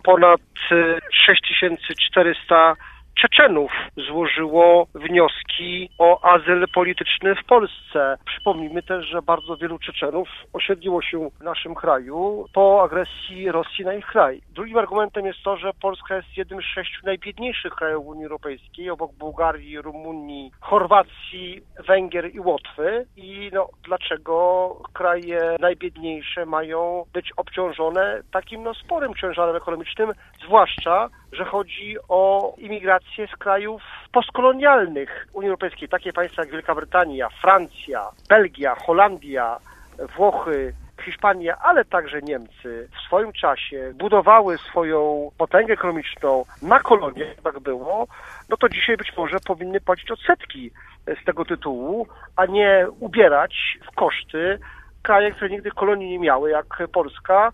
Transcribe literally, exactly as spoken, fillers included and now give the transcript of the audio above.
ponad sześć tysięcy czterysta Czeczenów złożyło wnioski o azyl polityczny w Polsce. Przypomnijmy też, że bardzo wielu Czeczenów osiedliło się w naszym kraju po agresji Rosji na ich kraj. Drugim argumentem jest to, że Polska jest jednym z sześciu najbiedniejszych krajów Unii Europejskiej, obok Bułgarii, Rumunii, Chorwacji, Węgier i Łotwy. I no, dlaczego kraje najbiedniejsze mają być obciążone takim no, sporym ciężarem ekonomicznym, zwłaszcza, że chodzi o imigrację z krajów postkolonialnych Unii Europejskiej, takie państwa jak Wielka Brytania, Francja, Belgia, Holandia, Włochy, Hiszpania, ale także Niemcy w swoim czasie budowały swoją potęgę ekonomiczną na kolonie, tak było, no to dzisiaj być może powinny płacić odsetki z tego tytułu, a nie ubierać w koszty kraje, które nigdy kolonii nie miały, jak Polska,